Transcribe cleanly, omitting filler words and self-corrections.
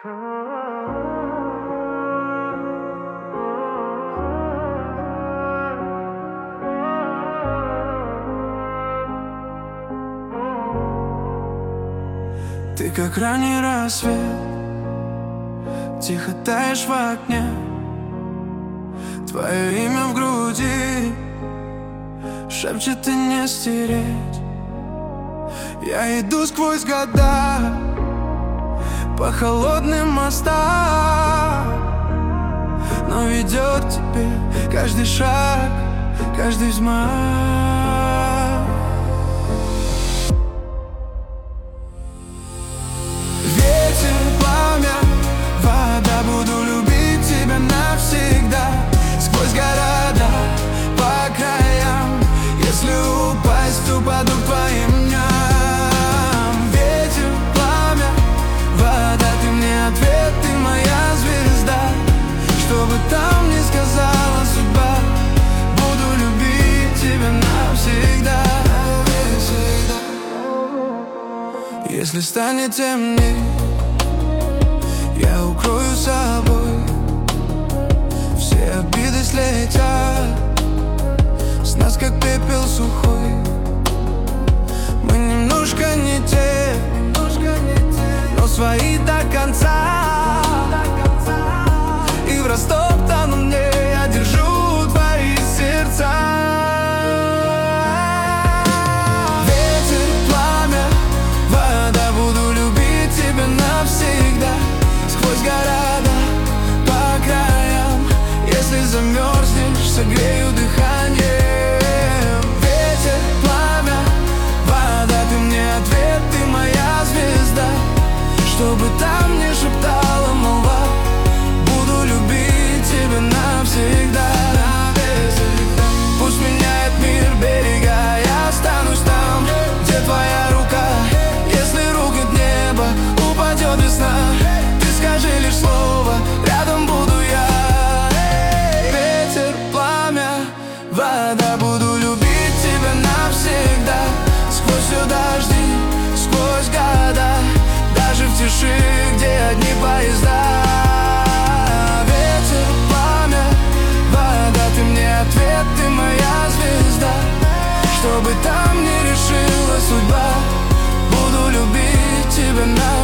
Ты как ранний рассвет, тихо таешь в окне. Твое имя в груди шепчет и не стереть. Я иду сквозь года по холодным мостам, но ведет к тебе каждый шаг, каждый взмах. Ветер, пламя, вода, буду любить тебя навсегда. Сквозь города, по краям, если упасть, упаду к твоим дням. Ветер, пламя, вода, ты мне ответ, ты моя звезда. Что бы там ни сказала судьба, буду любить тебя навсегда. Если станет темней, я укрою собой. Все обиды слетят с нас, как пепел сухой. Мы немножко не те, но свои до конца. И в растоптанном мне я держу твои сердца. Ветер, пламя, вода, буду любить тебя навсегда. Сквозь города, по краям, если замерзнешь, согрею дыханием. Ветер, пламя, вода, ты мне ответ, ты моя звезда. Что бы там ни шептала молва, буду любить тебя навсегда. Пусть меняет мир берега, я останусь там, где твоя рука. Если рухнет небо, упадет весна, ты скажи лишь слово, рядом буду я. Ветер, пламя, вода, буду любить тебя навсегда. Сквозь все дожди, сквозь года, даже в тиши, где одни поезда. Ветер, пламя, вода, ты мне ответ, ты моя звезда. Что бы там ни решила судьба, буду любить тебя навсегда.